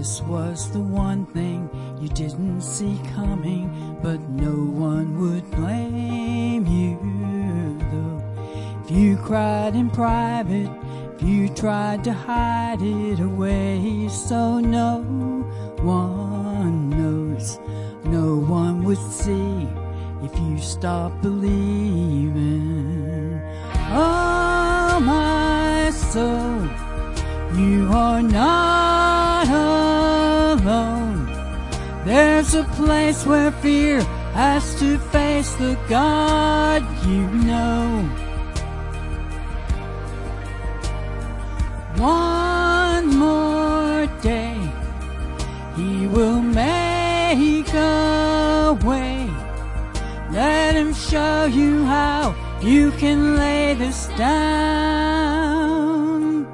this was the one thing you didn't see coming, but no one would blame you, though. If you cried in private, if you tried to hide it away, so no one knows, no one would see if you stopped believing. Oh, my soul, you are not alone. There's a place where fear has to face the God you know. One more day, He will make a way. Let Him show you how you can lay this down.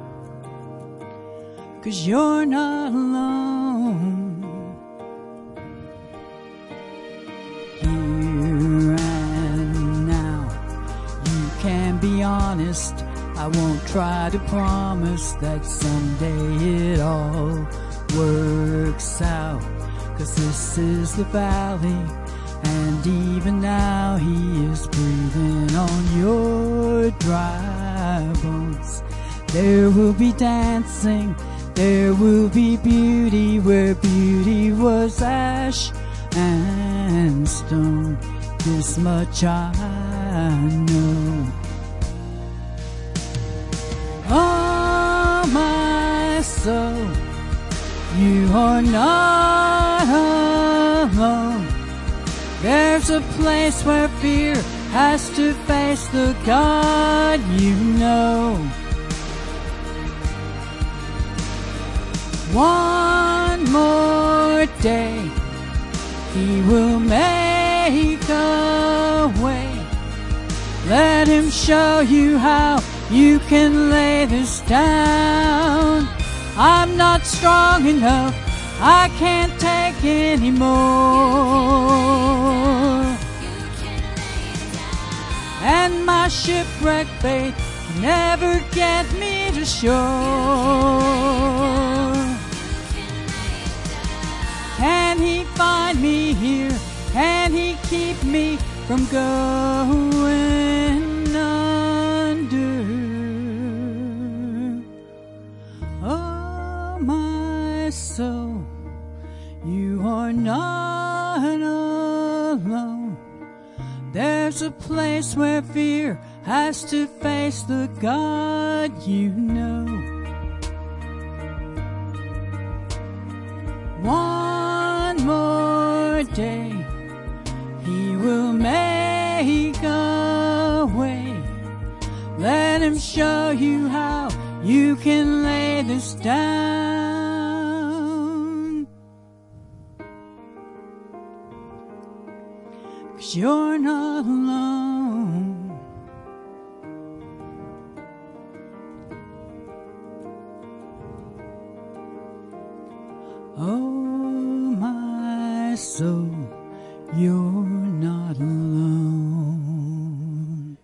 'Cause you're not alone. Here and now, you can be honest. I won't try to promise that someday it all works out. 'Cause this is the valley, and even now He is breathing on your dry bones. There will be dancing, there will be beauty where beauty was ash and stone. This much I know. Oh, my soul, you are not alone. There's a place where fear has to face the God you know. One more day, He will make a way. Let Him show you how you can lay this down. I'm not strong enough, I can't take any more. And my shipwreck faith can never get me to shore. Can He find me here? Can He keep me from going under? Oh, my soul, you are not alone. There's a place where fear has to face the God you know. One more day, He will make a way. Let Him show you how you can lay this down. 'Cause you're not alone. Oh, my soul, you're not alone.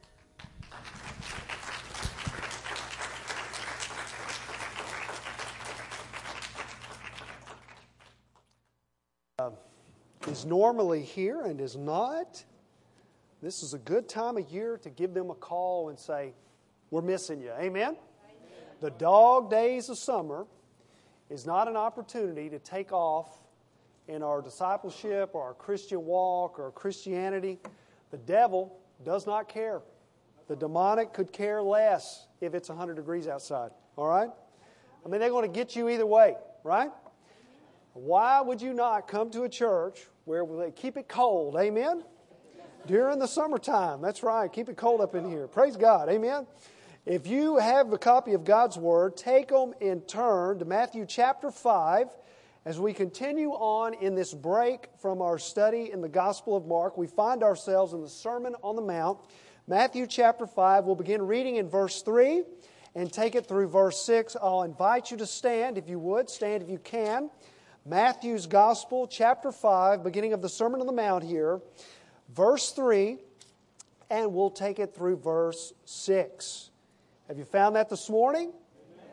Is normally here and is not, this is a good time of year to give them a call and say, we're missing you. Amen? The dog days of summer is not an opportunity to take off in our discipleship or our Christian walk or Christianity. The devil does not care. The demonic could care less if it's 100 degrees outside. All right? I mean, they're going to get you either way, right? Why would you not come to a church where they keep it cold? Amen? During the summertime. That's right. Keep it cold up in here. Praise God. Amen? If you have a copy of God's Word, take them in turn to Matthew chapter 5. As we continue on in this break from our study in the Gospel of Mark, we find ourselves in the Sermon on the Mount. Matthew chapter 5, we'll begin reading in verse 3 and take it through verse 6. I'll invite you to stand, if you would. Stand if you can. Matthew's Gospel, chapter 5, beginning of the Sermon on the Mount here, verse 3, and we'll take it through verse 6. Have you found that this morning?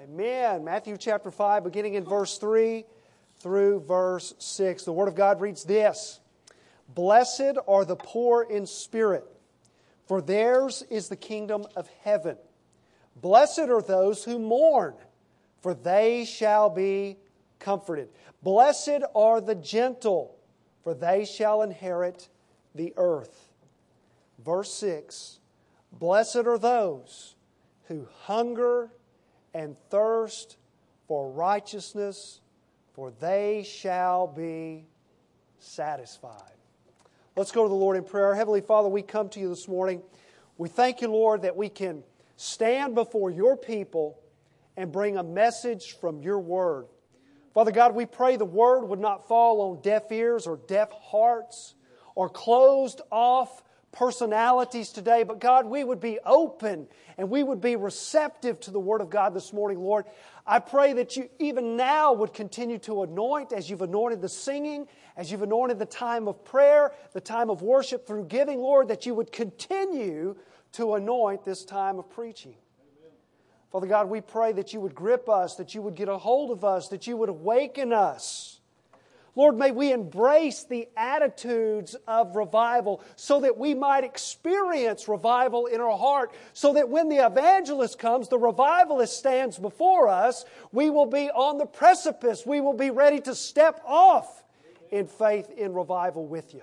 Amen. Matthew chapter 5, beginning in verse 3 through verse 6. The Word of God reads this: Blessed are the poor in spirit, for theirs is the kingdom of heaven. Blessed are those who mourn, for they shall be comforted. Blessed are the gentle, for they shall inherit the earth. Verse 6, Blessed are those who hunger and thirst for righteousness, for they shall be satisfied. Let's go to the Lord in prayer. Heavenly Father, we come to you this morning. We thank you, Lord, that we can stand before your people and bring a message from your Word. Father God, we pray the Word would not fall on deaf ears or deaf hearts or closed off personalities today, but God, we would be open and we would be receptive to the Word of God this morning, Lord. I pray that you even now would continue to anoint as you've anointed the singing, as you've anointed the time of prayer, the time of worship through giving, Lord, that you would continue to anoint this time of preaching. Father God, we pray that you would grip us, that you would get a hold of us, that you would awaken us. Lord, may we embrace the attitudes of revival so that we might experience revival in our heart, so that when the evangelist comes, the revivalist stands before us, we will be on the precipice. We will be ready to step off in faith in revival with you.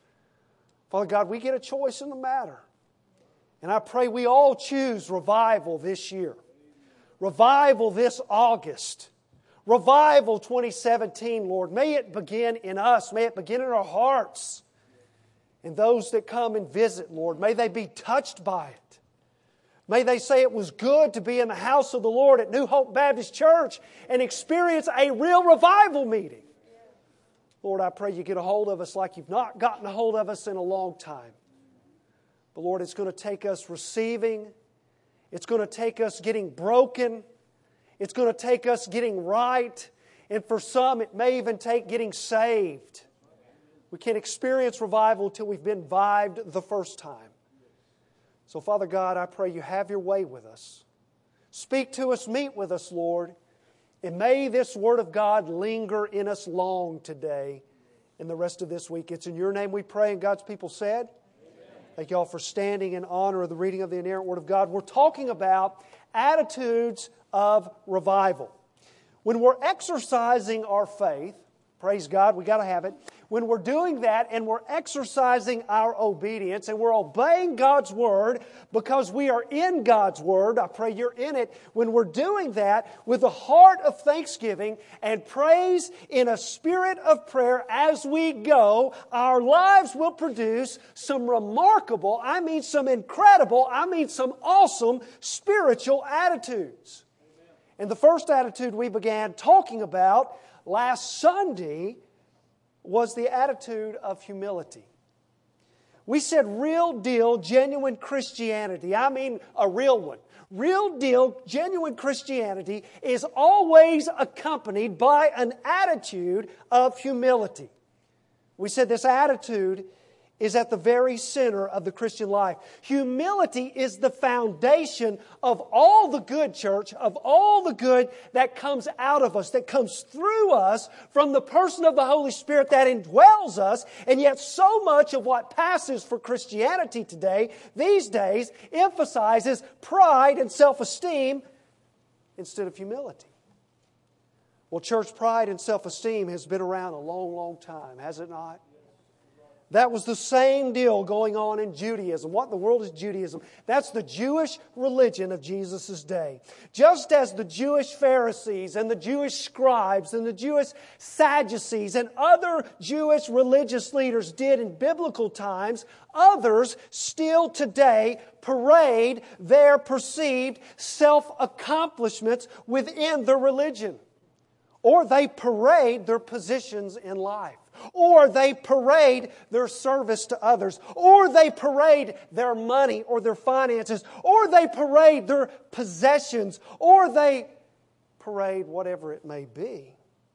Father God, we get a choice in the matter. And I pray we all choose revival this year. Revival this August. Revival 2017, Lord. May it begin in us. May it begin in our hearts. And those that come and visit, Lord, may they be touched by it. May they say it was good to be in the house of the Lord at New Hope Baptist Church and experience a real revival meeting. Lord, I pray you get a hold of us like you've not gotten a hold of us in a long time. But Lord, it's going to take us receiving. It's going to take us getting broken. It's going to take us getting right. And for some, it may even take getting saved. We can't experience revival until we've been vived the first time. So, Father God, I pray you have your way with us. Speak to us, meet with us, Lord. And may this Word of God linger in us long today and the rest of this week. It's in your name we pray, and God's people said, thank you all for standing in honor of the reading of the inerrant Word of God. We're talking about attitudes of revival. When we're exercising our faith, praise God, we got to have it. When we're doing that and we're exercising our obedience and we're obeying God's Word because we are in God's Word, I pray you're in it. When we're doing that with a heart of thanksgiving and praise in a spirit of prayer as we go, our lives will produce some remarkable, some incredible, some awesome spiritual attitudes. And the first attitude we began talking about last Sunday was the attitude of humility. We said real deal, genuine Christianity. I mean a real one. Real deal, genuine Christianity is always accompanied by an attitude of humility. We said this attitude is at the very center of the Christian life. Humility is the foundation of all the good, church, of all the good that comes out of us, that comes through us from the person of the Holy Spirit that indwells us. And yet so much of what passes for Christianity today, these days, emphasizes pride and self-esteem instead of humility. Well, church, pride and self-esteem has been around a long, long time, has it not? That was the same deal going on in Judaism. What in the world is Judaism? That's the Jewish religion of Jesus' day. Just as the Jewish Pharisees and the Jewish scribes and the Jewish Sadducees and other Jewish religious leaders did in biblical times, others still today parade their perceived self-accomplishments within the religion. Or they parade their positions in life. Or they parade their service to others. Or they parade their money or their finances. Or they parade their possessions. Or they parade whatever it may be.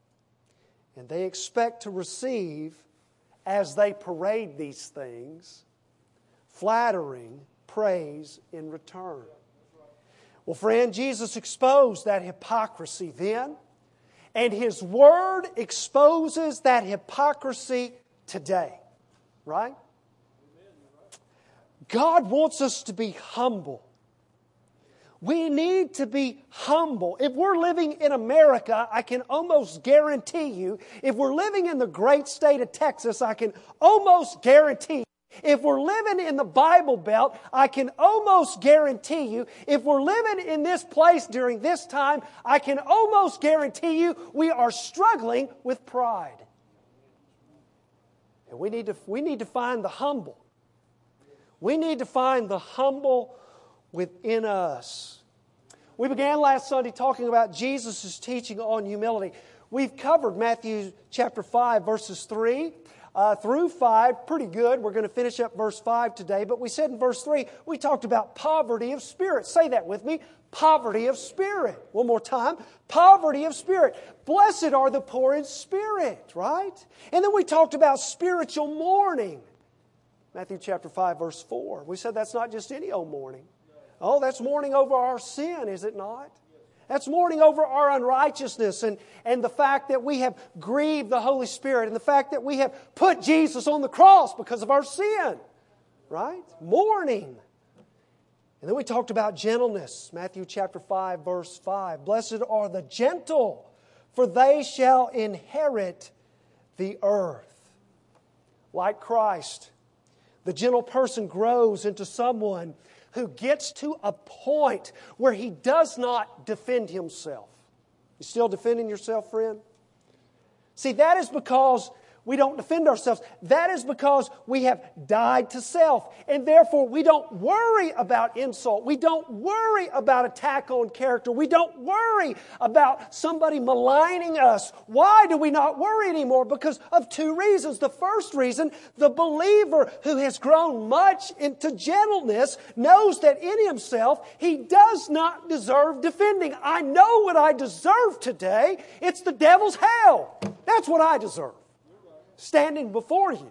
And they expect to receive, as they parade these things, flattering praise in return. Well, friend, Jesus exposed that hypocrisy then, and His Word exposes that hypocrisy today. Right? God wants us to be humble. We need to be humble. If we're living in America, I can almost guarantee you, if we're living in the great state of Texas, I can almost guarantee you, if we're living in the Bible Belt, I can almost guarantee you, if we're living in this place during this time, I can almost guarantee you we are struggling with pride. And we need to find the humble. We need to find the humble within us. We began last Sunday talking about Jesus' teaching on humility. We've covered Matthew chapter 5, verses 3 through 5. Pretty good. We're going to finish up verse 5 today. But we said in verse 3, we talked about poverty of spirit. Say that with me. Poverty of spirit. One more time. Poverty of spirit. Blessed are the poor in spirit, right? And then we talked about spiritual mourning. Matthew chapter 5, verse 4. We said that's not just any old mourning. Oh, that's mourning over our sin, is it not? That's mourning over our unrighteousness and the fact that we have grieved the Holy Spirit and the fact that we have put Jesus on the cross because of our sin. Right? Mourning. And then we talked about gentleness. Matthew chapter 5, verse 5. Blessed are the gentle, for they shall inherit the earth. Like Christ, the gentle person grows into someone who gets to a point where he does not defend himself. You still defending yourself, friend? See, that is because we don't defend ourselves. That is because we have died to self. And therefore, we don't worry about insult. We don't worry about attack on character. We don't worry about somebody maligning us. Why do we not worry anymore? Because of two reasons. The first reason, the believer who has grown much into gentleness knows that in himself, he does not deserve defending. I know what I deserve today. It's the devil's hell. That's what I deserve. Standing before you.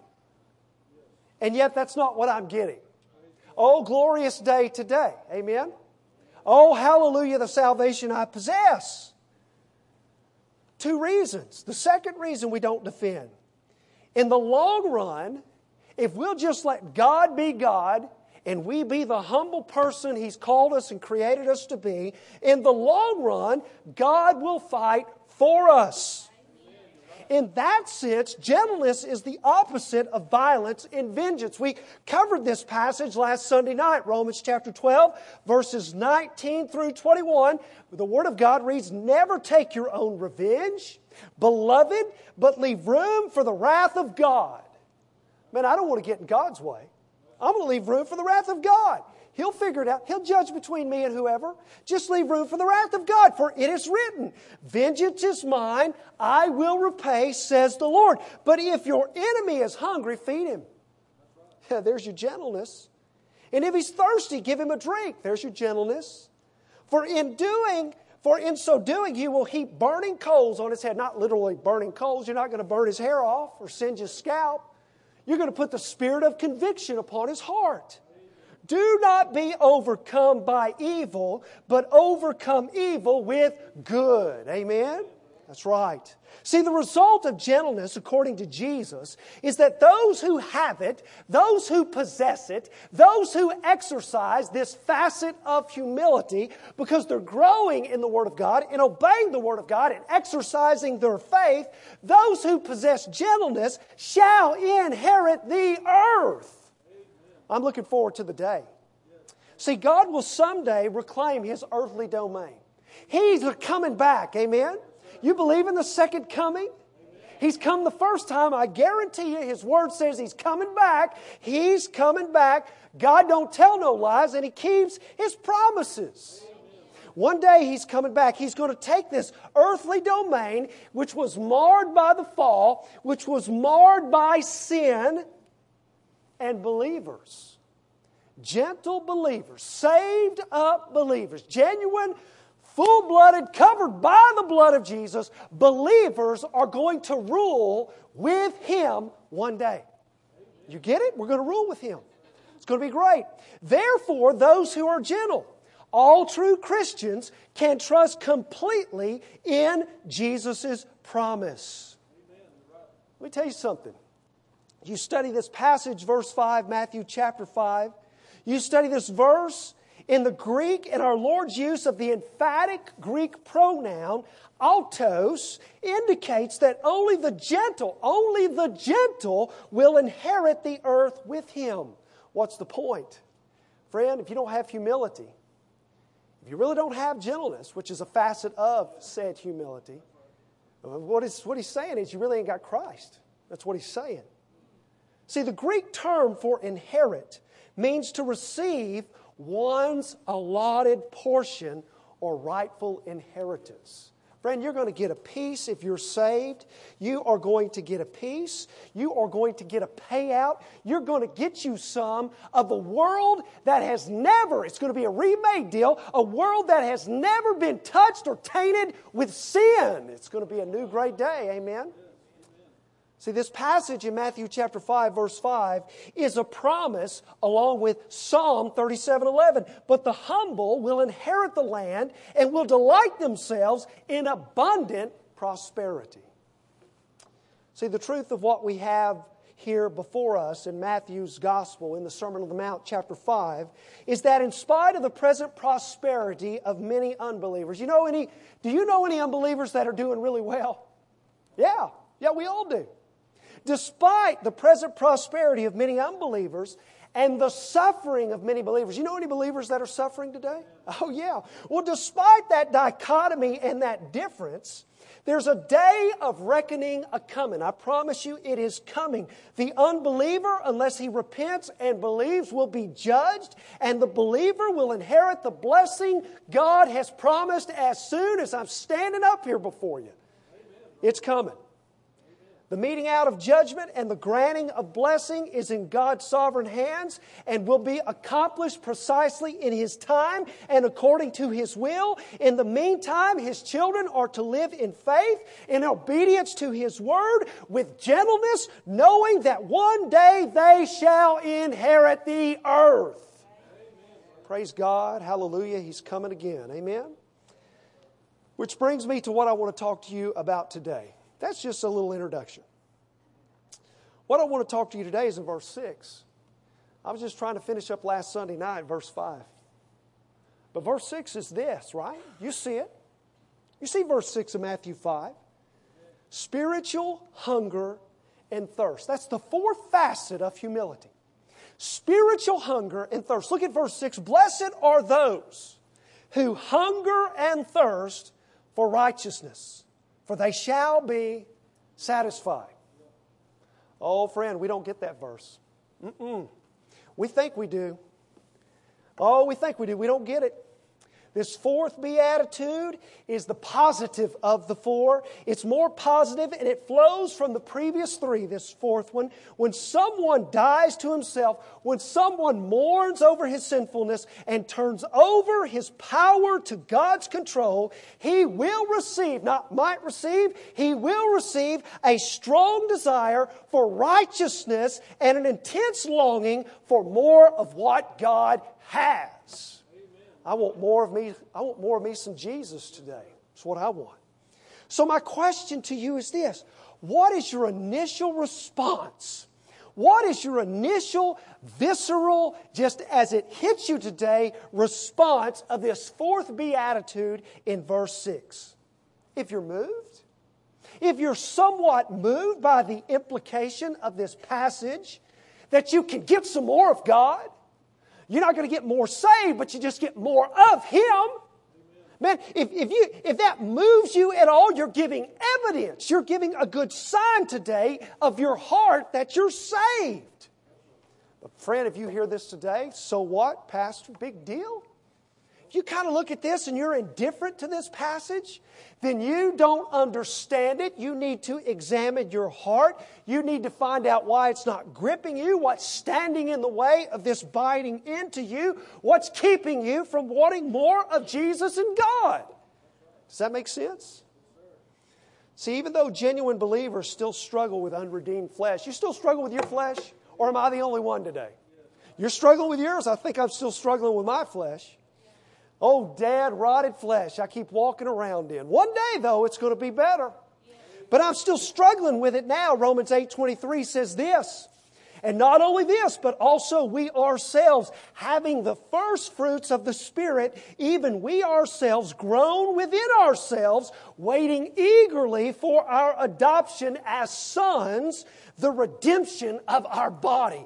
And yet that's not what I'm getting. Oh, glorious day today. Amen? Oh, hallelujah, the salvation I possess. Two reasons. The second reason we don't defend. In the long run, if we'll just let God be God and we be the humble person He's called us and created us to be, in the long run, God will fight for us. In that sense, gentleness is the opposite of violence and vengeance. We covered this passage last Sunday night, Romans chapter 12, verses 19 through 21. The Word of God reads, "Never take your own revenge, beloved, but leave room for the wrath of God." Man, I don't want to get in God's way. I'm going to leave room for the wrath of God. He'll figure it out. He'll judge between me and whoever. Just leave room for the wrath of God. For it is written, "Vengeance is mine, I will repay, says the Lord." But if your enemy is hungry, feed him. There's your gentleness. And if he's thirsty, give him a drink. There's your gentleness. For in so doing, you will heap burning coals on his head. Not literally burning coals. You're not going to burn his hair off or singe his scalp. You're going to put the spirit of conviction upon his heart. Do not be overcome by evil, but overcome evil with good. Amen? That's right. See, the result of gentleness, according to Jesus, is that those who have it, those who possess it, those who exercise this facet of humility, because they're growing in the Word of God and obeying the Word of God and exercising their faith, those who possess gentleness shall inherit the earth. I'm looking forward to the day. See, God will someday reclaim His earthly domain. He's coming back, amen? You believe in the second coming? He's come the first time. I guarantee you, His Word says He's coming back. He's coming back. God don't tell no lies, and He keeps His promises. One day He's coming back. He's going to take this earthly domain, which was marred by the fall, which was marred by sin, and believers, gentle believers, saved up believers, genuine, full-blooded, covered by the blood of Jesus, believers are going to rule with Him one day. You get it? We're going to rule with Him. It's going to be great. Therefore, those who are gentle all true Christians can trust completely in Jesus' promise. Let me tell you something. You study this passage, verse 5, Matthew chapter 5. You study this verse in the Greek, and our Lord's use of the emphatic Greek pronoun, autos, indicates that only the gentle will inherit the earth with Him. What's the point? Friend, if you don't have humility, if you really don't have gentleness, which is a facet of said humility, what he's saying is you really ain't got Christ. That's what he's saying. See, the Greek term for inherit means to receive one's allotted portion or rightful inheritance. Friend, you're going to get a piece if you're saved. You are going to get a piece. You are going to get a payout. You're going to get you some of a world that has never, it's going to be a remade deal, a world that has never been touched or tainted with sin. It's going to be a new great day. Amen? See, this passage in Matthew chapter 5, verse 5, is a promise along with Psalm 37:11. But the humble will inherit the land and will delight themselves in abundant prosperity. See, the truth of what we have here before us in Matthew's Gospel, in the Sermon on the Mount, chapter 5, is that in spite of the present prosperity of many unbelievers, do you know any unbelievers that are doing really well? Yeah, we all do. Despite the present prosperity of many unbelievers and the suffering of many believers. You know any believers that are suffering today? Oh, yeah. Well, despite that dichotomy and that difference, there's a day of reckoning a-coming. I promise you it is coming. The unbeliever, unless he repents and believes, will be judged, and the believer will inherit the blessing God has promised as soon as I'm standing up here before you. It's coming. The meting out of judgment and the granting of blessing is in God's sovereign hands and will be accomplished precisely in His time and according to His will. In the meantime, His children are to live in faith, in obedience to His word, with gentleness, knowing that one day they shall inherit the earth. Amen. Praise God. Hallelujah. He's coming again. Amen. Which brings me to what I want to talk to you about today. That's just a little introduction. What I want to talk to you today is in verse 6. I was just trying to finish up last Sunday night, verse 5. But verse 6 is this, right? You see it. You see verse 6 of Matthew 5. Spiritual hunger and thirst. That's the fourth facet of humility. Spiritual hunger and thirst. Look at verse 6. Blessed are those who hunger and thirst for righteousness, for they shall be satisfied. Oh, friend, we don't get that verse. We think we do. Oh, we think we do. We don't get it. This fourth beatitude is the positive of the four. It's more positive, and it flows from the previous three, this fourth one. When someone dies to himself, when someone mourns over his sinfulness and turns over his power to God's control, he will receive, not might receive, he will receive a strong desire for righteousness and an intense longing for more of what God has. I want more of me. I want more of me some Jesus today. That's what I want. So my question to you is this. What is your initial response? What is your initial, visceral, just as it hits you today, response of this fourth beatitude in verse 6? If you're moved, if you're somewhat moved by the implication of this passage, that you can get some more of God, you're not going to get more saved, but you just get more of Him. Man, if that moves you at all, you're giving evidence. You're giving a good sign today of your heart that you're saved. But friend, if you hear this today, so what, Pastor? Big deal? If you kind of look at this and you're indifferent to this passage, then you don't understand it. You need to examine your heart. You need to find out why it's not gripping you, what's standing in the way of this biting into you, what's keeping you from wanting more of Jesus and God. Does that make sense? See, even though genuine believers still struggle with unredeemed flesh, you still struggle with your flesh? Or am I the only one today? You're struggling with yours. I think I'm still struggling with my flesh. Oh, dead, rotted flesh I keep walking around in. One day, though, it's going to be better. But I'm still struggling with it now. Romans 8:23 says this. And not only this, but also we ourselves, having the first fruits of the Spirit, even we ourselves, groan within ourselves, waiting eagerly for our adoption as sons, the redemption of our body.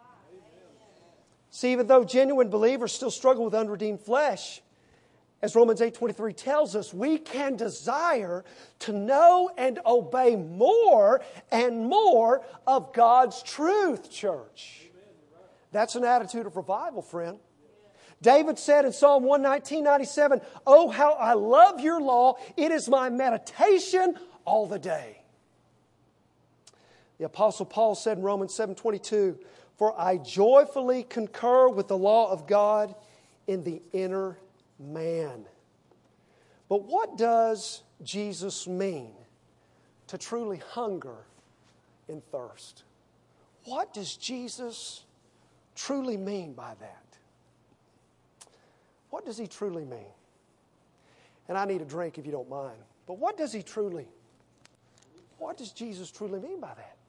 See, even though genuine believers still struggle with unredeemed flesh, as Romans 8:23 tells us, we can desire to know and obey more and more of God's truth, church. That's an attitude of revival, friend. David said in Psalm 119:97, "Oh, how I love your law. It is my meditation all the day." The Apostle Paul said in Romans 7:22, "For I joyfully concur with the law of God in the inner man." But what does Jesus mean to truly hunger and thirst? What does Jesus truly mean by that? What does He truly mean? And I need a drink if you don't mind. But what does Jesus truly mean by that?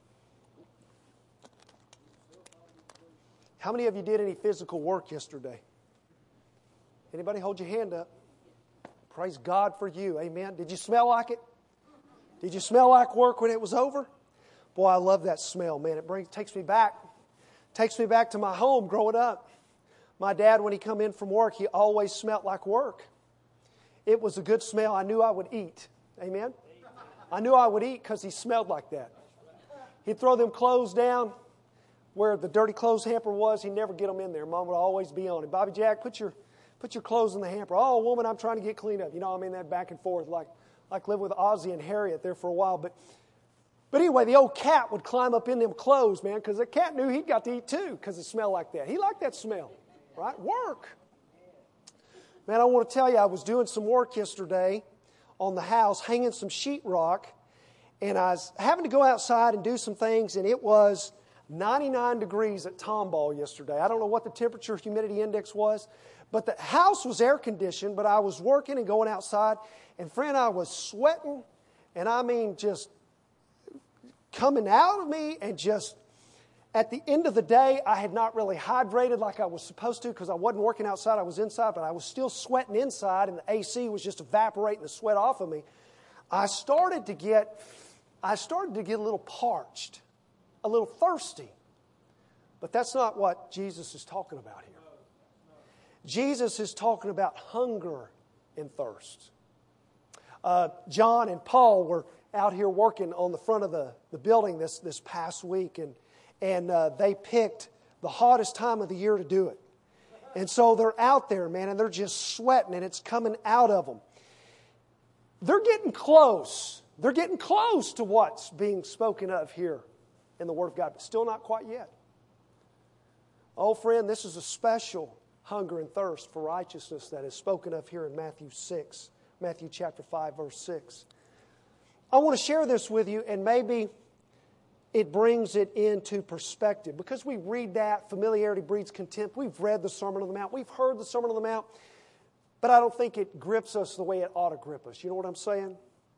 How many of you did any physical work yesterday? Anybody hold your hand up? Praise God for you. Amen. Did you smell like it? Did you smell like work when it was over? Boy, I love that smell, man. It takes me back to my home growing up. My dad, when he come in from work, he always smelled like work. It was a good smell. I knew I would eat. Amen. I knew I would eat because he smelled like that. He'd throw them clothes down where the dirty clothes hamper was. He'd never get them in there. Mom would always be on it. Bobby Jack, put your clothes in the hamper. Oh, woman, I'm trying to get cleaned up. You know, I mean, that back and forth, like living with Ozzie and Harriet there for a while. But anyway, the old cat would climb up in them clothes, man, because the cat knew he'd got to eat too because it smelled like that. He liked that smell, right? Work. Man, I want to tell you, I was doing some work yesterday on the house, hanging some sheetrock, and I was having to go outside and do some things, and it was 99 degrees at Tomball yesterday. I don't know what the temperature humidity index was, but the house was air conditioned, but I was working and going outside, and friend, I was sweating, and I mean just coming out of me, and just at the end of the day, I had not really hydrated like I was supposed to because I wasn't working outside, I was inside, but I was still sweating inside, and the AC was just evaporating the sweat off of me. I started to get a little parched, a little thirsty. But that's not what Jesus is talking about here. Jesus is talking about hunger and thirst. John and Paul were out here working on the front of the building this past week, and they picked the hottest time of the year to do it. And so they're out there, man, and they're just sweating, and it's coming out of them. They're getting close. They're getting close to what's being spoken of here in the Word of God, but still not quite yet. Oh, friend, this is a special hunger and thirst for righteousness that is spoken of here in Matthew chapter 5, verse 6. I want to share this with you, and maybe it brings it into perspective. Because we read that, familiarity breeds contempt. We've read the Sermon on the Mount. We've heard the Sermon on the Mount. But I don't think it grips us the way it ought to grip us. You know what I'm saying?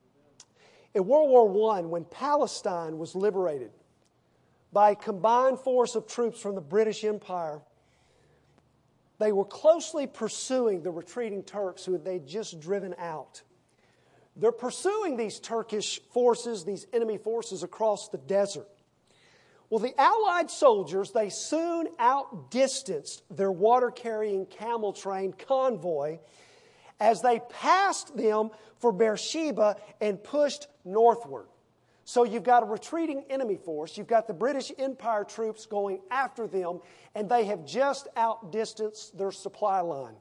In World War I, when Palestine was liberated by a combined force of troops from the British Empire, they were closely pursuing the retreating Turks who they'd just driven out. They're pursuing these Turkish forces, these enemy forces across the desert. Well, the Allied soldiers, they soon outdistanced their water-carrying camel train convoy as they passed them for Beersheba and pushed northward. So you've got a retreating enemy force, you've got the British Empire troops going after them, and they have just outdistanced their supply line.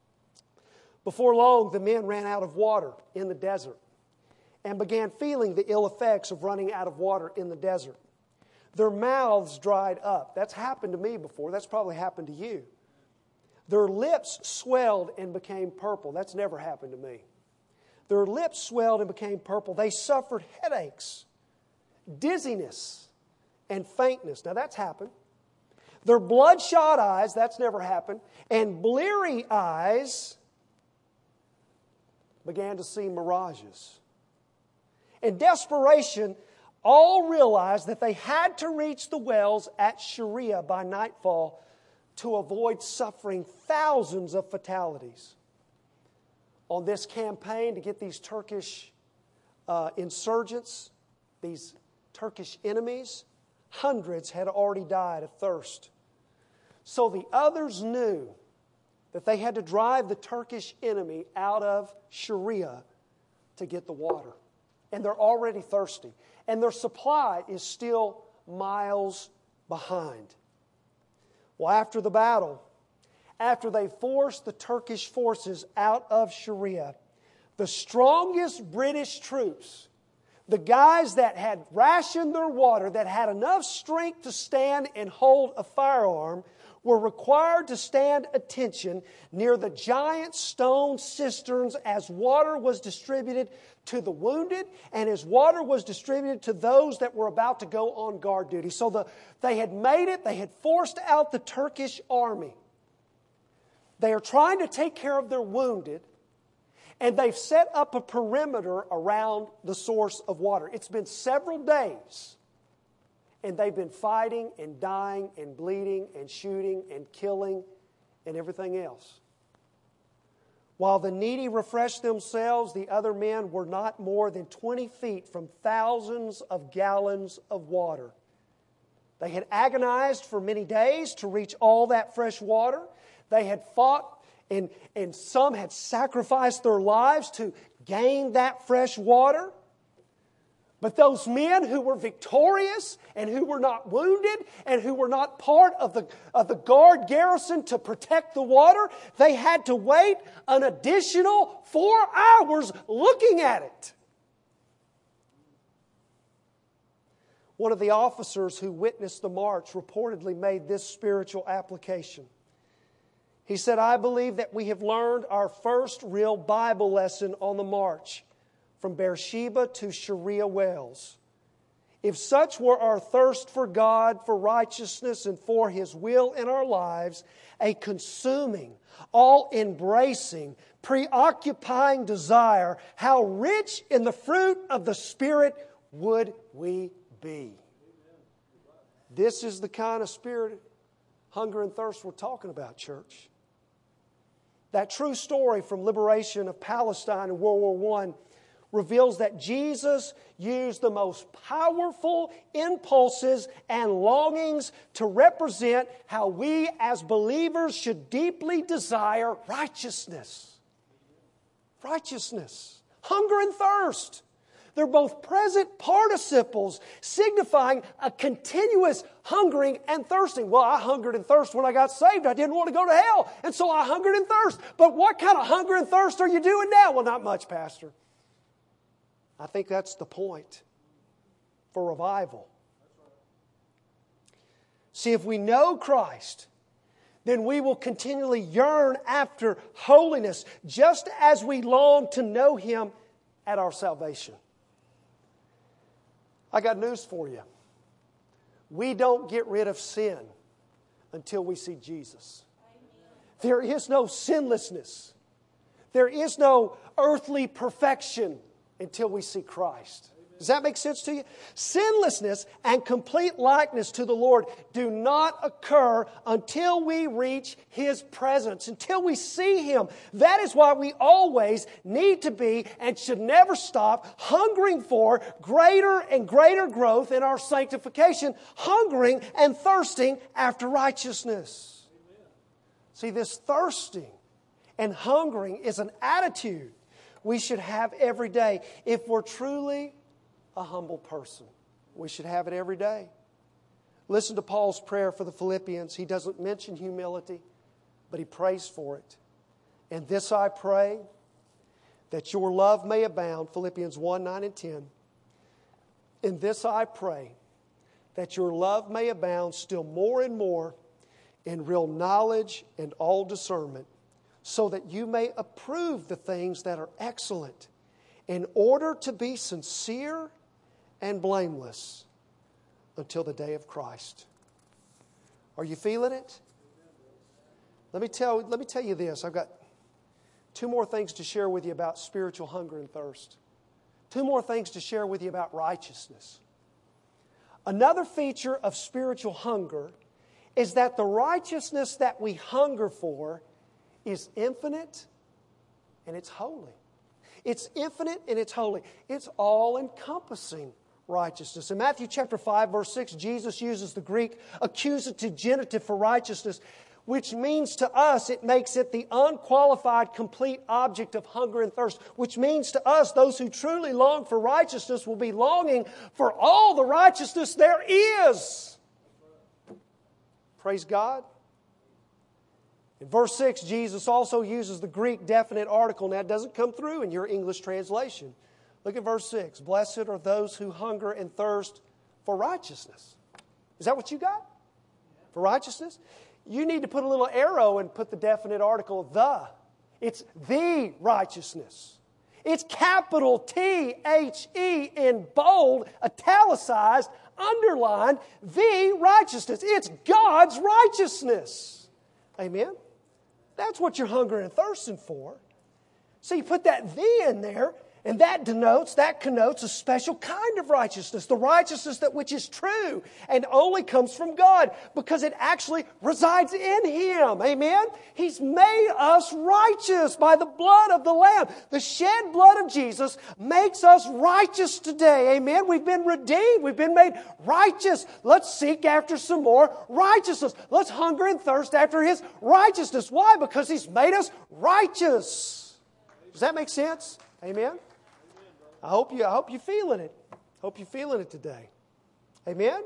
Before long, the men ran out of water in the desert and began feeling the ill effects of running out of water in the desert. Their mouths dried up. That's happened to me before. That's probably happened to you. Their lips swelled and became purple. That's never happened to me. Their lips swelled and became purple. They suffered headaches, dizziness, and faintness. Now that's happened. Their bloodshot eyes, that's never happened, and bleary eyes began to see mirages. In desperation, all realized that they had to reach the wells at Sharia by nightfall to avoid suffering thousands of fatalities. On this campaign to get these Turkish insurgents, these Turkish enemies, hundreds had already died of thirst. So the others knew that they had to drive the Turkish enemy out of Sharia to get the water. And they're already thirsty. And their supply is still miles behind. Well, after the battle, after they forced the Turkish forces out of Sharia, the strongest British troops, the guys that had rationed their water, that had enough strength to stand and hold a firearm, were required to stand attention near the giant stone cisterns as water was distributed to the wounded and as water was distributed to those that were about to go on guard duty. So they had made it, they had forced out the Turkish army. They are trying to take care of their wounded, and they've set up a perimeter around the source of water. It's been several days. And they've been fighting and dying and bleeding and shooting and killing and everything else. While the needy refreshed themselves, the other men were not more than 20 feet from thousands of gallons of water. They had agonized for many days to reach all that fresh water. They had fought and some had sacrificed their lives to gain that fresh water. But those men who were victorious and who were not wounded and who were not part of the guard garrison to protect the water, they had to wait an additional 4 hours looking at it. One of the officers who witnessed the march reportedly made this spiritual application. He said, "I believe that we have learned our first real Bible lesson on the march from Beersheba to Sharia wells. If such were our thirst for God, for righteousness, and for His will in our lives, a consuming, all-embracing, preoccupying desire, how rich in the fruit of the Spirit would we be?" This is the kind of spirit, hunger and thirst we're talking about, church. That true story from liberation of Palestine in World War I reveals that Jesus used the most powerful impulses and longings to represent how we as believers should deeply desire righteousness. Righteousness. Hunger and thirst. They're both present participles signifying a continuous hungering and thirsting. Well, I hungered and thirsted when I got saved. I didn't want to go to hell, and so I hungered and thirst. But what kind of hunger and thirst are you doing now? Well, not much, Pastor. I think that's the point for revival. See, if we know Christ, then we will continually yearn after holiness, just as we long to know Him at our salvation. I got news for you. We don't get rid of sin until we see Jesus. There is no sinlessness. There is no earthly perfection until we see Christ. Does that make sense to you? Sinlessness and complete likeness to the Lord do not occur until we reach His presence, until we see Him. That is why we always need to be and should never stop hungering for greater and greater growth in our sanctification, hungering and thirsting after righteousness. See, this thirsting and hungering is an attitude we should have every day. If we're truly a humble person, we should have it every day. Listen to Paul's prayer for the Philippians. He doesn't mention humility, but he prays for it. "And this I pray, that your love may abound," Philippians 1, 9 and 10. "In this I pray, that your love may abound still more and more in real knowledge and all discernment, so that you may approve the things that are excellent, in order to be sincere and blameless until the day of Christ." Are you feeling it? Let me tell you this. I've got two more things to share with you about spiritual hunger and thirst. Two more things to share with you about righteousness. Another feature of spiritual hunger is that the righteousness that we hunger for is infinite and it's holy. It's infinite and it's holy. It's all-encompassing righteousness. In Matthew chapter 5, verse 6, Jesus uses the Greek accusative genitive for righteousness, which means to us, it makes it the unqualified, complete object of hunger and thirst, which means to us, those who truly long for righteousness will be longing for all the righteousness there is. Praise God. In verse 6, Jesus also uses the Greek definite article. Now, it doesn't come through in your English translation. Look at verse 6. Blessed are those who hunger and thirst for righteousness. Is that what you got? For righteousness? You need to put a little arrow and put the definite article, the. It's the righteousness. It's capital T-H-E in bold, italicized, underlined, the righteousness. It's God's righteousness. Amen? That's what you're hungering and thirsting for. So you put that the in there, and that connotes a special kind of righteousness, the righteousness that which is true and only comes from God because it actually resides in Him. Amen? He's made us righteous by the blood of the Lamb. The shed blood of Jesus makes us righteous today. Amen? We've been redeemed. We've been made righteous. Let's seek after some more righteousness. Let's hunger and thirst after His righteousness. Why? Because He's made us righteous. Does that make sense? Amen? I hope you're feeling it. Hope you're feeling it today. Amen?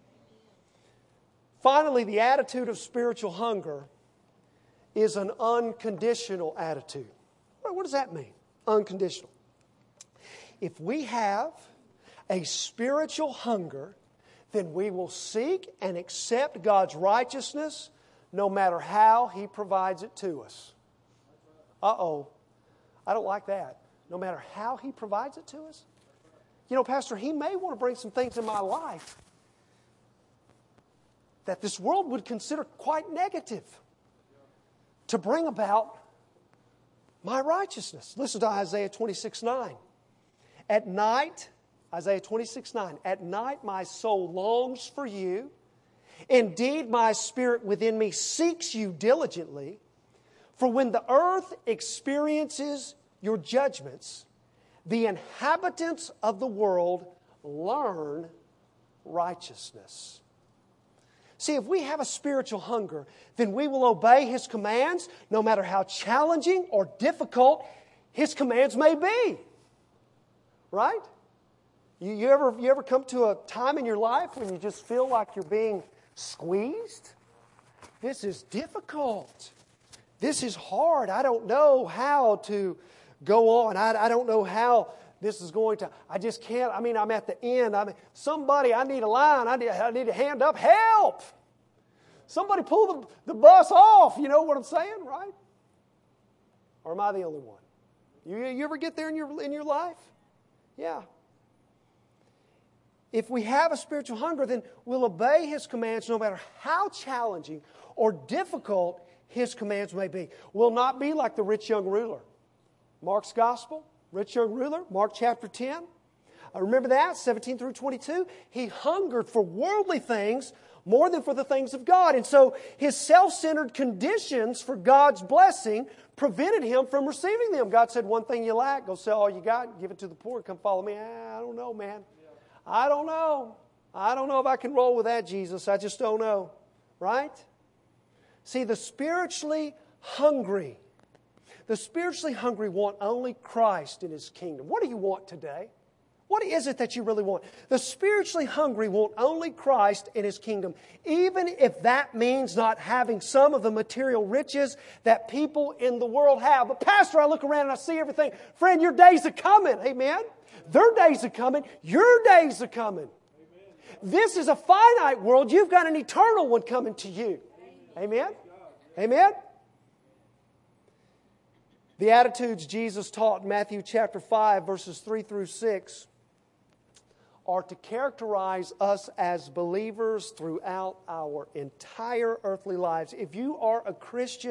Finally, the attitude of spiritual hunger is an unconditional attitude. What does that mean? Unconditional. If we have a spiritual hunger, then we will seek and accept God's righteousness no matter how He provides it to us. Uh-oh. I don't like that. No matter how He provides it to us. You know, Pastor, He may want to bring some things in my life that this world would consider quite negative to bring about my righteousness. Listen to Isaiah 26:9. At night, Isaiah 26:9, at night my soul longs for you. Indeed, my spirit within me seeks you diligently. For when the earth experiences your judgments, the inhabitants of the world learn righteousness. See, if we have a spiritual hunger, then we will obey His commands, no matter how challenging or difficult His commands may be. Right? You ever come to a time in your life when you just feel like you're being squeezed? This is difficult. This is hard. I don't know how to go on. I don't know how this is going to. I just can't. I'm at the end. Somebody, I need a line. I need a hand up. Help! Somebody pull the bus off. You know what I'm saying, right? Or am I the only one? You ever get there in your life? Yeah. If we have a spiritual hunger, then we'll obey His commands no matter how challenging or difficult His commands may be. We'll not be like the rich young ruler. Mark's Gospel, rich young ruler, Mark chapter 10. Remember that, 17 through 22? He hungered for worldly things more than for the things of God. And so his self-centered conditions for God's blessing prevented him from receiving them. God said, one thing you lack, go sell all you got and give it to the poor and come follow me. I don't know, man. I don't know. I don't know if I can roll with that, Jesus. I just don't know. Right? See, the spiritually hungry want only Christ in His kingdom. What do you want today? What is it that you really want? The spiritually hungry want only Christ in His kingdom, even if that means not having some of the material riches that people in the world have. But Pastor, I look around and I see everything. Friend, your days are coming. Amen? Their days are coming. Your days are coming. This is a finite world. You've got an eternal one coming to you. Amen? Amen? The attitudes Jesus taught in Matthew chapter 5, verses 3 through 6, are to characterize us as believers throughout our entire earthly lives. If you are a Christian,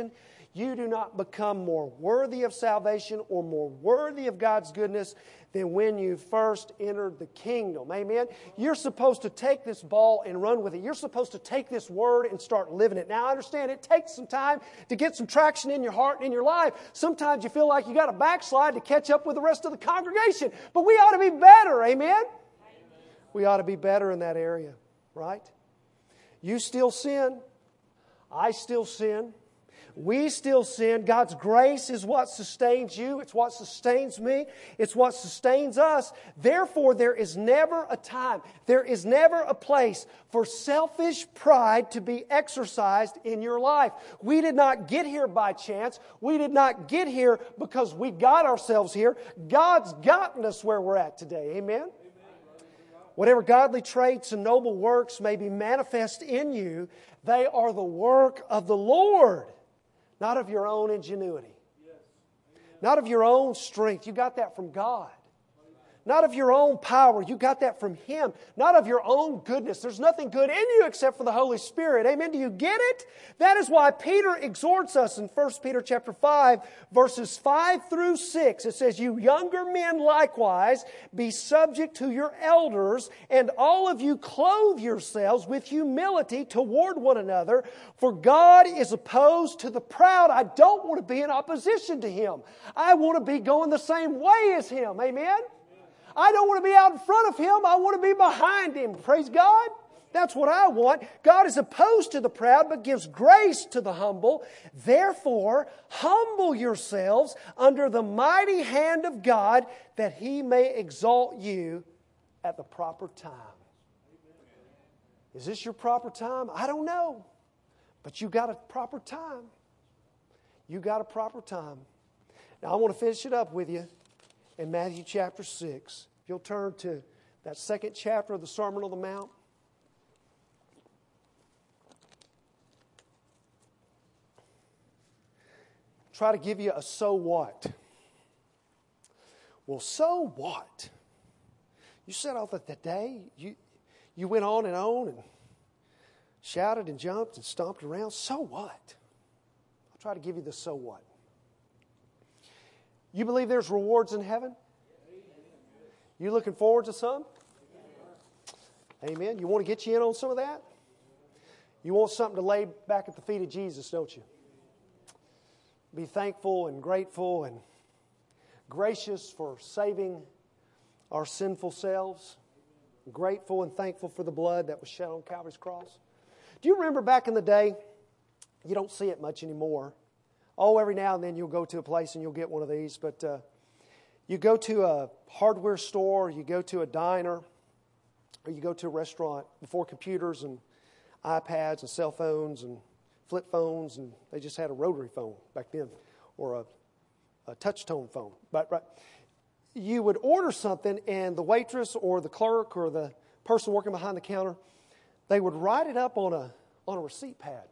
You do not become more worthy of salvation or more worthy of God's goodness than when you first entered the kingdom. Amen? You're supposed to take this ball and run with it. You're supposed to take this word and start living it. Now, I understand it takes some time to get some traction in your heart and in your life. Sometimes you feel like you got to backslide to catch up with the rest of the congregation. But we ought to be better. Amen? We ought to be better in that area, right? You still sin. I still sin. We still sin. God's grace is what sustains you. It's what sustains me. It's what sustains us. Therefore, there is never a time, there is never a place for selfish pride to be exercised in your life. We did not get here by chance. We did not get here because we got ourselves here. God's gotten us where we're at today. Amen? Whatever godly traits and noble works may be manifest in you, they are the work of the Lord, not of your own ingenuity, not of your own strength. You got that from God. Not of your own power. You got that from Him. Not of your own goodness. There's nothing good in you except for the Holy Spirit. Amen? Do you get it? That is why Peter exhorts us in 1 Peter chapter 5, verses 5 through 6. It says, "You younger men likewise be subject to your elders, and all of you clothe yourselves with humility toward one another, for God is opposed to the proud." I don't want to be in opposition to Him. I want to be going the same way as Him. Amen? I don't want to be out in front of Him. I want to be behind Him. Praise God. That's what I want. God is opposed to the proud, but gives grace to the humble. Therefore, humble yourselves under the mighty hand of God, that He may exalt you at the proper time. Is this your proper time? I don't know. But you got a proper time. You got a proper time. Now, I want to finish it up with you in Matthew chapter 6. If you'll turn to that second chapter of the Sermon on the Mount. Try to give you a so what. Well, so what? You set off at the day, you went on and shouted and jumped and stomped around. So what? I'll try to give you the so what. You believe there's rewards in heaven? You looking forward to some? Amen. You want to get you in on some of that? You want something to lay back at the feet of Jesus, don't you? Be thankful and grateful and gracious for saving our sinful selves. Grateful and thankful for the blood that was shed on Calvary's cross. Do you remember back in the day? You don't see it much anymore. Oh, every now and then you'll go to a place and you'll get one of these. But you go to a hardware store, you go to a diner, or you go to a restaurant before computers and iPads and cell phones and flip phones, and they just had a rotary phone back then, or a touch-tone phone. But you would order something, and the waitress or the clerk or the person working behind the counter, they would write it up on a receipt pad.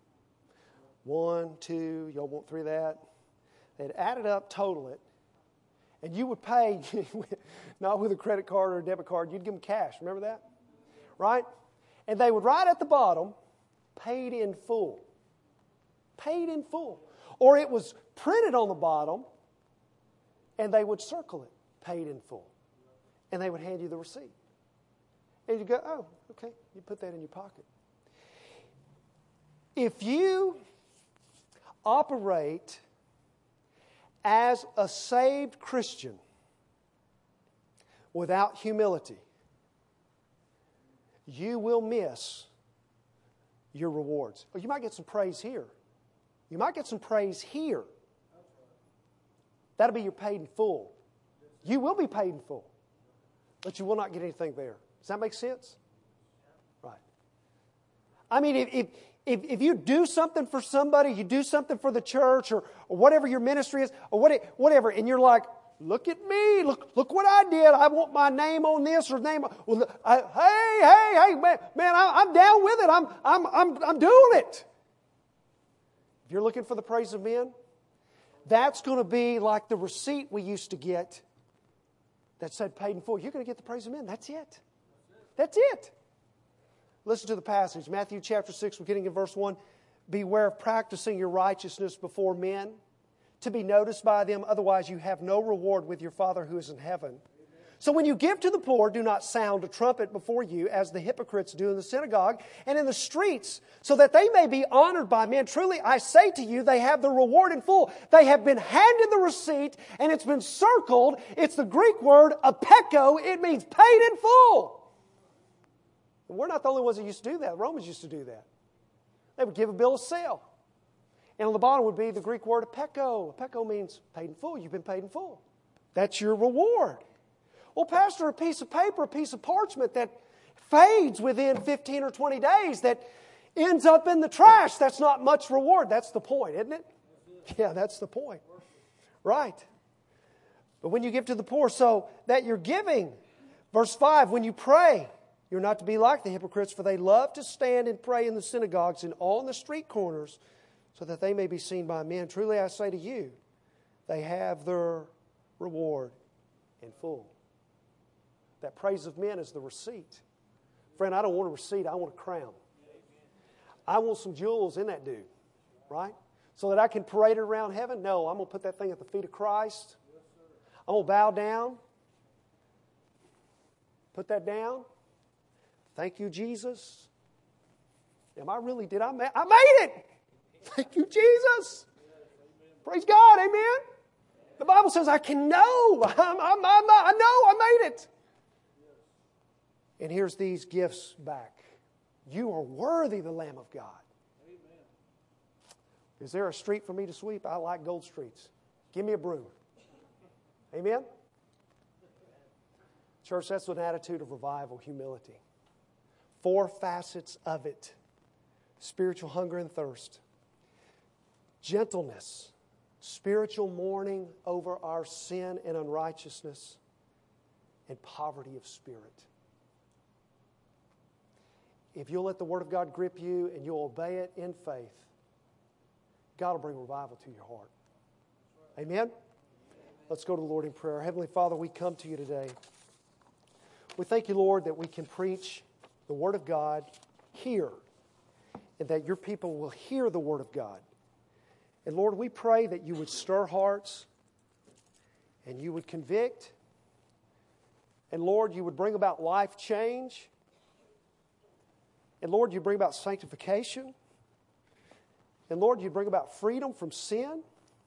1, 2, y'all want 3 of that? They'd add it up, total it, and you would pay, not with a credit card or a debit card, you'd give them cash. Remember that? Right? And they would write at the bottom, paid in full. Paid in full. Or it was printed on the bottom, and they would circle it, paid in full. And they would hand you the receipt. And you go, oh, okay, you put that in your pocket. If you operate as a saved Christian without humility, you will miss your rewards. Or you might get some praise here. You might get some praise here. That'll be your paid in full. You will be paid in full, but you will not get anything there. Does that make sense? Right. I mean, if you do something for somebody, you do something for the church or whatever your ministry is, or whatever, and you're like, look at me, look what I did. I want my name on this or name. Well, hey, man, I'm down with it. I'm doing it. If you're looking for the praise of men, that's going to be like the receipt we used to get that said paid in full. You're going to get the praise of men. That's it. That's it. Listen to the passage, Matthew chapter 6, beginning in verse 1. beware of practicing your righteousness before men, to be noticed by them. Otherwise, you have no reward with your Father who is in heaven. So when you give to the poor, do not sound a trumpet before you, as the hypocrites do in the synagogue and in the streets, so that they may be honored by men. Truly, I say to you, they have the reward in full. They have been handed the receipt, and it's been circled. It's the Greek word apeko. It means paid in full. And we're not the only ones that used to do that. The Romans used to do that. They would give a bill of sale. And on the bottom would be the Greek word apeko. Apeko means paid in full. You've been paid in full. That's your reward. Well, Pastor, a piece of paper, a piece of parchment that fades within 15 or 20 days, that ends up in the trash, that's not much reward. That's the point, isn't it? Yeah, that's the point. Right. But when you give to the poor, so that you're giving. Verse 5, when you pray, you're not to be like the hypocrites, for they love to stand and pray in the synagogues and on the street corners, so that they may be seen by men. Truly I say to you, they have their reward in full. That praise of men is the receipt. Friend, I don't want a receipt. I want a crown. I want some jewels in that dude, right? So that I can parade it around heaven? No, I'm going to put that thing at the feet of Christ. I'm going to bow down. Put that down. Thank you, Jesus. I made it. Thank you, Jesus. Praise God, amen. The Bible says I can know. I know I made it. And here's these gifts back. You are worthy, the Lamb of God. Amen. Is there a street for me to sweep? I like gold streets. Give me a broom. Amen? Church, that's an attitude of revival, humility. 4 facets of it. Spiritual hunger and thirst. Gentleness. Spiritual mourning over our sin and unrighteousness. And poverty of spirit. If you'll let the Word of God grip you and you'll obey it in faith, God will bring revival to your heart. Amen? Let's go to the Lord in prayer. Heavenly Father, we come to you today. We thank you, Lord, that we can preach the Word of God here and that your people will hear the Word of God. And Lord, we pray that you would stir hearts and you would convict. And Lord, you would bring about life change. And Lord, you bring about sanctification. And Lord, you bring about freedom from sin.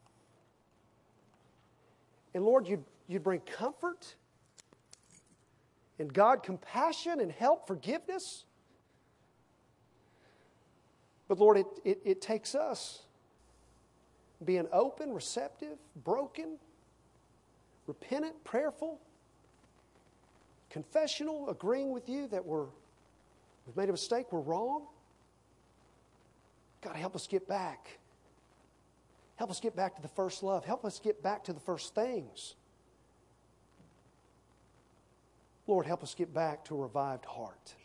And Lord, you'd bring comfort. And God, compassion and help, forgiveness. But Lord, it takes us being open, receptive, broken, repentant, prayerful, confessional, agreeing with you that we've made a mistake, we're wrong. God, help us get back. Help us get back to the first love. Help us get back to the first things. Lord, help us get back to a revived heart.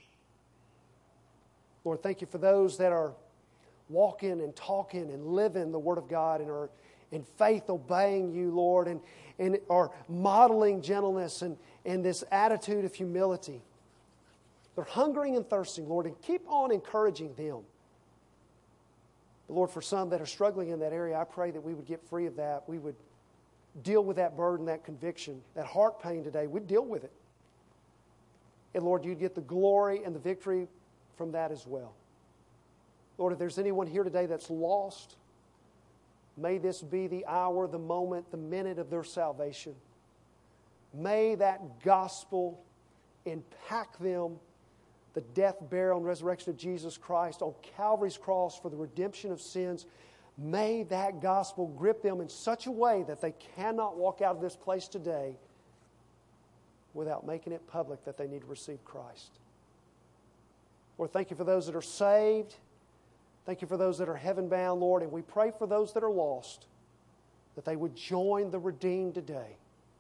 Lord, thank you for those that are walking and talking and living the Word of God and are in faith obeying you, Lord, and are modeling gentleness and this attitude of humility. They're hungering and thirsting, Lord, and keep on encouraging them. But Lord, for some that are struggling in that area, I pray that we would get free of that. We would deal with that burden, that conviction, that heart pain today. We'd deal with it. And Lord, you'd get the glory and the victory from that as well. Lord, if there's anyone here today that's lost, may this be the hour, the moment, the minute of their salvation. May that gospel impact them, the death, burial, and resurrection of Jesus Christ on Calvary's cross for the redemption of sins. May that gospel grip them in such a way that they cannot walk out of this place today without making it public that they need to receive Christ. Lord, thank you for those that are saved. Thank you for those that are heaven-bound, Lord. And we pray for those that are lost, that they would join the redeemed today.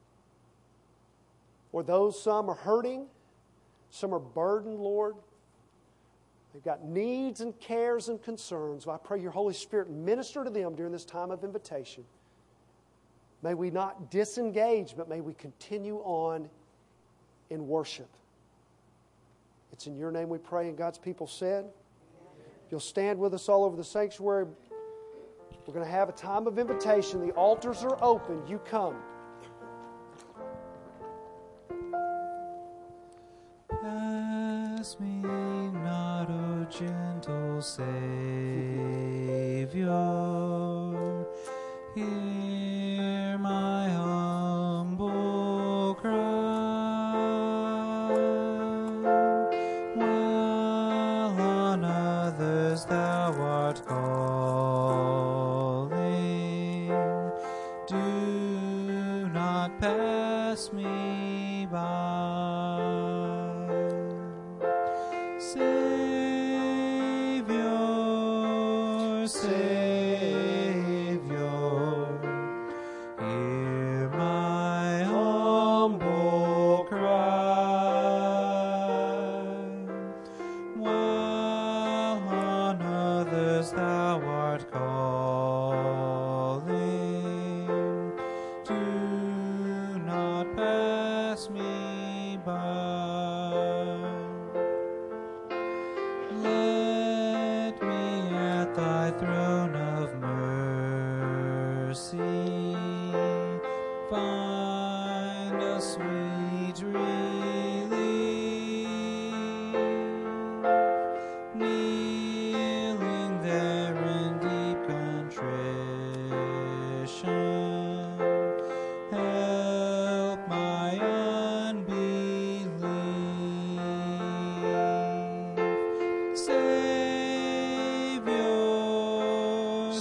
Or those, some are hurting, some are burdened, Lord. They've got needs and cares and concerns. I pray your Holy Spirit minister to them during this time of invitation. May we not disengage, but may we continue on in worship. It's in your name we pray, and God's people said, If you'll stand with us all over the sanctuary, we're going to have a time of invitation. The altars are open. You come. Pass me not, O gentle Savior. Hear my humble cry. While on others thou art calling, do not pass me by. Savior, Savior, hear my humble cry. While on others thou art calling, do not pass me by. Let me at thy throne of mercy find a sweet relief. Kneeling there in deep contrition, help my unbelief. Savior,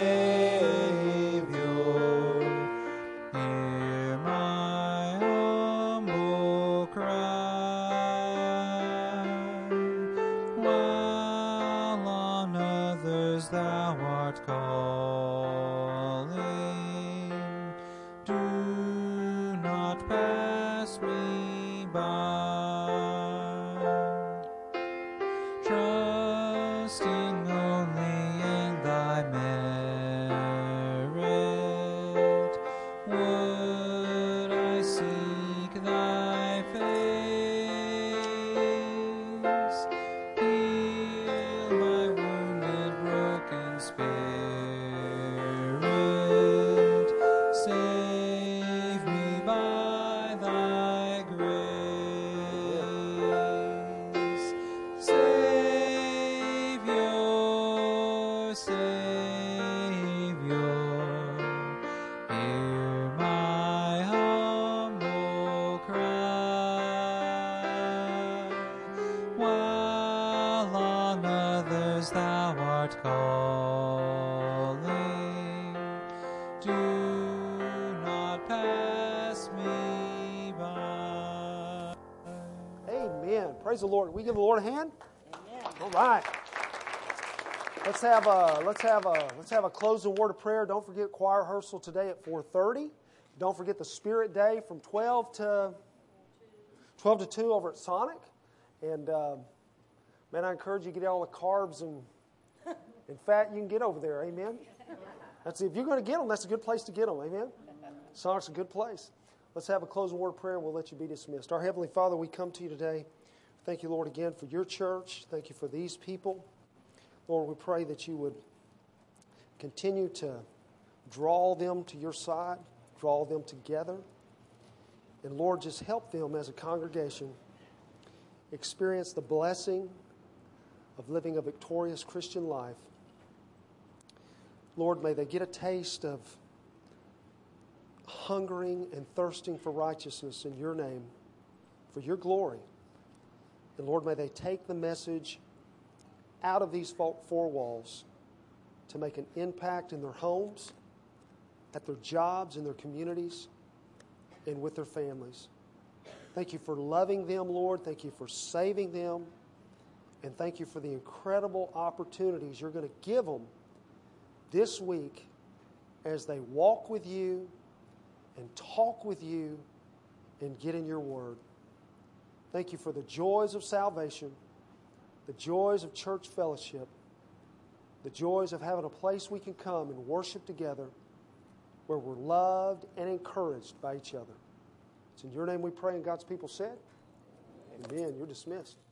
Savior, hear my humble cry. While on others thou art calling, do not pass me by. Trusting only in thy merit, would I seek thy face. Heal my wounded, broken spirit. Save me by thy grace. Savior, Savior, hear my humble cry. While on others thou art calling, do not pass me by. Amen. Praise the Lord. We give the Lord a hand? Amen. All right. Let's have a closing word of prayer. Don't forget choir rehearsal today at 4:30. Don't forget the Spirit Day from 12 to 2 over at Sonic. And man, I encourage you to get all the carbs and fat you can get over there. Amen. If you're going to get them, that's a good place to get them. Amen. Sonic's a good place. Let's have a closing word of prayer and we'll let you be dismissed. Our Heavenly Father, we come to you today. Thank you, Lord, again for your church. Thank you for these people. Lord, we pray that you would continue to draw them to your side, draw them together. And Lord, just help them as a congregation experience the blessing of living a victorious Christian life. Lord, may they get a taste of hungering and thirsting for righteousness in your name, for your glory. And Lord, may they take the message out of these four walls to make an impact in their homes, at their jobs, in their communities, and with their families. Thank you for loving them, Lord. Thank you for saving them. And thank you for the incredible opportunities you're going to give them this week as they walk with you and talk with you and get in your word. Thank you for the joys of salvation, the joys of church fellowship, the joys of having a place we can come and worship together where we're loved and encouraged by each other. It's in your name we pray, and God's people said, Amen. You're dismissed.